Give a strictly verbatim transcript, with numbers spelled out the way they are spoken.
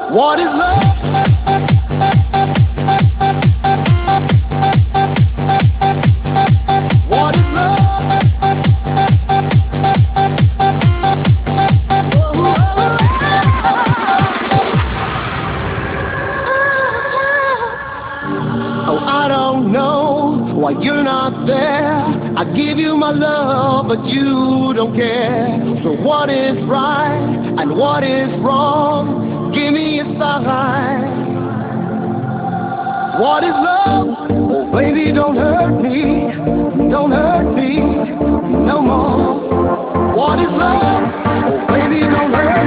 What is love? What is love? Oh, I don't know why you're not there. I give you my love, but you don't care. So what is right and what is wrong? Give me a sign. What is love? Oh, baby, don't hurt me. Don't hurt me no more. What is love? Oh, baby, don't hurt me.